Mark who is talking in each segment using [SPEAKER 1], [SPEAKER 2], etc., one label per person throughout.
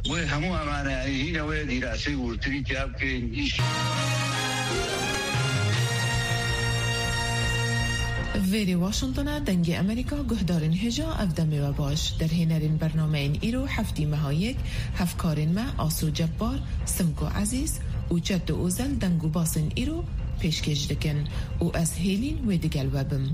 [SPEAKER 1] هەموو ئەمانە هینەوەی دیراسی ورتری تیا بکەین
[SPEAKER 2] ویری واشنطن دنگ امریکا گهدارین هجا افدمی و باش در هینرین برنامه این ایرو هفتی مهایک هفکارین ما آسو جبار سمکو عزیز و جد و اوزل دنگو باسن ایرو پیشکش دکن و از هیلین و دیگل وبم.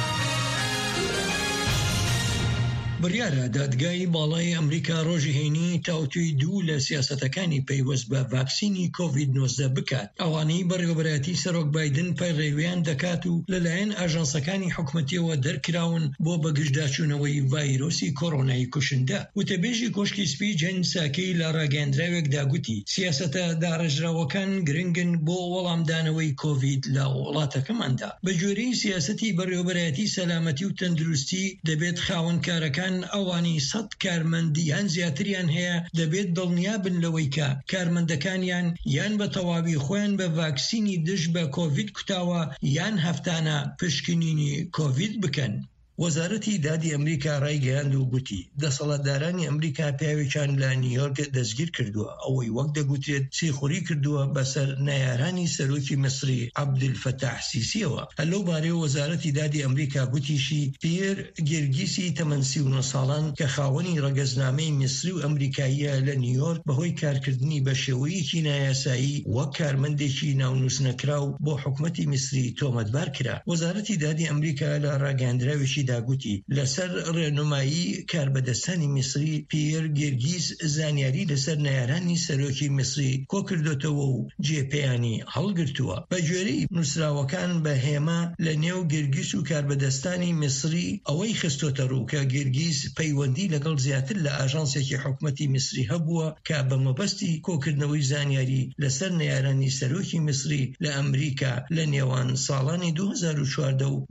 [SPEAKER 3] بڕیارە دادگای باڵای ئەمریکا ڕۆژی هەینی تاوتوی دوو لە سیاسەتەکانی پەیوەست بە ڤاکسینی کۆڤید-19 بکات. ئەوانەی بەڕێوەبەرەتی سەرۆک بایدن پەیڕێویان دەکات و لەلایەن ئاژانسەکانی حکومەتیەوە دەرکراون بۆ بەگشتداچوونەوەی ڤایرۆسی کۆڕۆنای کوشندە. وتەبێژی کۆشکی سپی جەن ساکەی لە ڕاگەیاندراوێکدا گوتی سیاسەتە داڕێژراوەکان گرنگن بۆ وەڵامدانەوەی کۆڤید لە وڵاتەکەماندا. بە جۆرەی سیاسەتی بەڕێوەبەرەتی سەلامەتی و تەندروستی دەبێت خاوەنکارەکان ئەوانی 100 کارمەندیان زیاتریان هەیە دەبێت دڵنیابن لەوەی کە کارمەندەکانیان یان بە تەواوی خۆیان بە ڤاکسینی دژ بە کۆڤید کوتاوە یان هەفتانە پشکنینی کۆڤید بکەن. وەزارەتی دادی ئەمریکا ڕایگەیاند و گوتی دەسەڵاتدارانی ئەمریکا پیاوێکیان لە نیویۆرک دەستگیر کردووە ئەوەی وەک دەگوترێت چیخوڕی کردووە بەسەر نەیارانی سەرۆکی میسری عەبدولفەتاح سیسیەوە. لەو بارەیە وەزارەتی دادی ئەمریکا گوتیشی پیر گێرگیسی تەمەن 39 ساڵان کە خاوەنی ڕەگەزنامەی میسری و ئەمریکاییە لە نیویۆرک بەهۆی کارکردنی بە شێوەیەکی نایاسایی وەک کارمەندێکی ناونووسنەکراو بۆ حکومەتی میسری تۆمەتبار کرا. وەزارەتی دادی ئەمریکا لە ڕاگەیاندراوێکی داگوتی لەسەر ڕێنمایی کاربەدەستانی میسری پیر گێرگیز زانیاری لەسەر نەیارانی سەرۆکی میسری کۆکردوتەوە و جێپەیانی هەڵگرتووە. بە گوێرەی نووسراوەکان بە هێمە لە نێو گێرگیز و کاربەدەستانی میسری ئەوەی خستۆتە ڕوو کە گێرگیز پەیوەندی لەگەڵ زیاتر لە ئاژانسێکی حکومەتی میسری هەبووە کە بە مەبەستی کۆکردنەوەی زانیاری لەسەر نەیارانی سەرۆکی میسری لە ئەمریکا لە نێوان ساڵانی 2014 و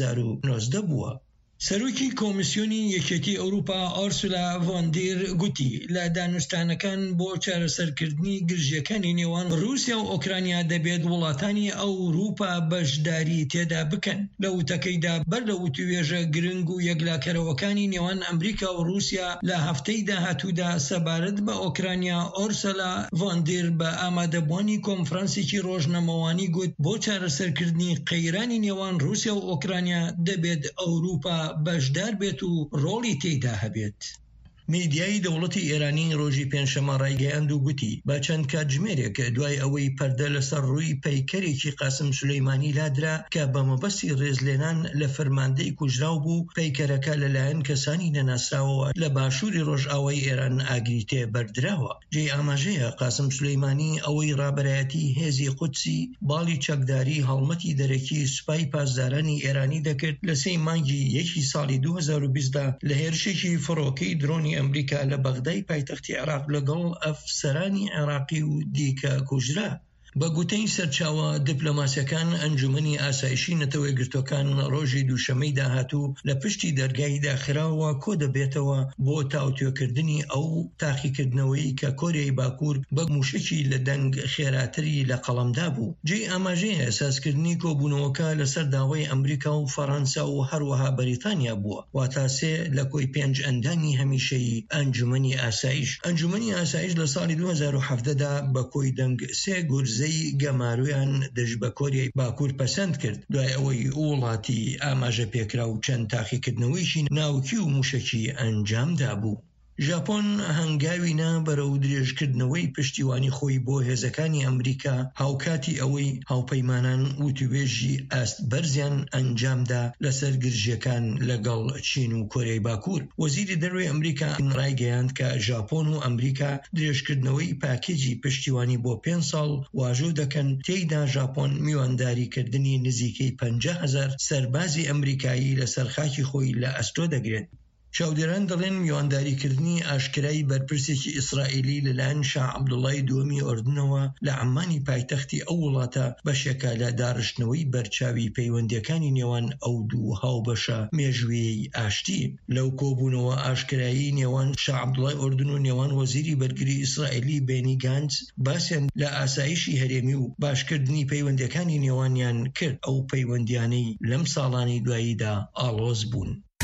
[SPEAKER 3] 2019 بووە. سەرۆکی کۆمیسیۆنی یەکێتی ئەوروپا ئۆرسولا ڤۆن دێر گوتی لە دانوستانەکان بۆ چارەسەرکردنی گرژیەکانی نێوان رووسیا و ئۆکرانیا دەبێت وڵاتانی ئەوروپا بەشداری تێدا بکەن. لە وتەکەیدا بەر لە وتوێژە گرنگ و یەکلاکەرەوەکانی نێوان ئەمریکا و رووسیا لە هەفتەی داهاتوودا سەبارەت بە ئۆکرانیا ئۆرسولا ڤۆن دێر بە ئامادەبوانی کۆنفرانسێکی ڕۆژنەمەوانی گوت بۆ چارەسەرکردنی قەیرانی نێوان رووسیا و ئۆکرانیا دەبێت ئەوروپا بەشدار بێت و ڕۆڵی تێیدا هەبێت. میدیای دەوڵەتی ئێرانی ڕۆژی پێنجشەمە ڕایگەیاند و گوتی با چەند کاتژمێرێک دوای ئەوەی پەردە لەسەر ڕووی پەیکەرێکی قاسم سولەیمانی لادرا کە بە مەبەستی ڕێزلێنان لە فەرماندەی کوژراو بوو پەیکەرەکە لەلایەن کەسانی نەناسراوەوە لە باشووری ڕۆژئاوای ئێران ئاگریتێ بەردراوە. جێ ئاماژەیە قاسم سولەیمانی ئەوەی ڕابەرایەتی هێزی قودسی باڵی چەکداری هەڵمەتی دەرەکی سوپای پاسدارانی ئێرانی دەکرد لە 3 مانگی 1 ساڵی 2020دا لە هێرشێکی فڕۆکەی درۆنی ئەمریکا لە بەغدای پایتەختی عێراق لەگەڵ ئەفسەرانی عێراقی و دیکە کوژرا. بە گوتەی سەرچاوە دیپلۆماسیەکان ئەنجومەنی ئاسایشی نەتەوە یەکگرتوەکان ڕۆژی دووشەمەی داهاتوو لە پشتی دەرگای داخراوە کۆ دەبێتەوە بۆ تاوتوێکردنی ئەو تاقیکردنەوەی کە کۆریای باکوور بە موشکی لە دەنگ خێراتری لە قەڵەمدا بوو. جێ ئاماژەیە ئەساسکردنی کۆبوونەوەکە لەسەر داوای ئەمریکا و فەڕەنسا و هەروەها بەریتانیا بووە. واتە سێ لە کۆی 5 ئەندامی هەمیشەیی ئەنجومەنی ئاسایش. ئەنجومەنی ئاسایش لە ساڵی 2017دا بە کۆی دەنگ 3 گورزەی گەمارویان دژ بە کۆریای باکوور پەسەند کرد دوای ئەوەی وڵاتی ئاماژە پێکرا و چەند تاقیکردنەوەیشی ناوکی و موشکی ئەنجامدا بوو. ژاپۆن هەنگاوینا بەرەو درێژکردنەوەی پشتیوانی خۆی بۆ هێزەکانی ئەمریکا هاوکاتی ئەوەی هاوپەیمانان وتوێژی ئاست بەرزیان ئەنجامدا لەسەر گرژیەکان لەگەڵ چین و کۆریای باکوور. وەزیری دەروێی ئەمریکا ڕایگەیاند کە ژاپۆن و ئەمریکا درێژکردنەوەی پاکێجی پشتیوانی بۆ 5 ساڵ واژۆ دەکەن تێیدا ژاپۆن میوانداریکردنی نزیکەی 50,000 سەربازی ئەمریکایی لەسەر خاکی خۆی لە ئەستۆ دەگرێت. چاودێران دەڵێن میوانداریکردنی ئاشکرایی بەرپرسێکی ئیسرائیلی لەلایەن شاع عەبدوڵڵای دووەمی ئۆردنەوە لە عەمانی پایتەختی ئەو وڵاتە بەشێکە لە داڕشتنەوەی بەرچاوی پەیوەندیەکانی نێوان ئەو دوو هاوبەشە مێژوویەی ئاشتی. لەو کۆبوونەوە ئاشکرایی نێوان شاع عەبدوڵڵای ئۆردن و نێوان وەزیری بەرگری ئیسرائیلی بێنی گانتز باسییان لە ئاسایشی هەرێمی و باشکردنی پەیوەندیەکانی نێوانیان کرد. ئەو پەیوەندیانەی لەم ساڵانی دواییدا ئاڵۆز بوون.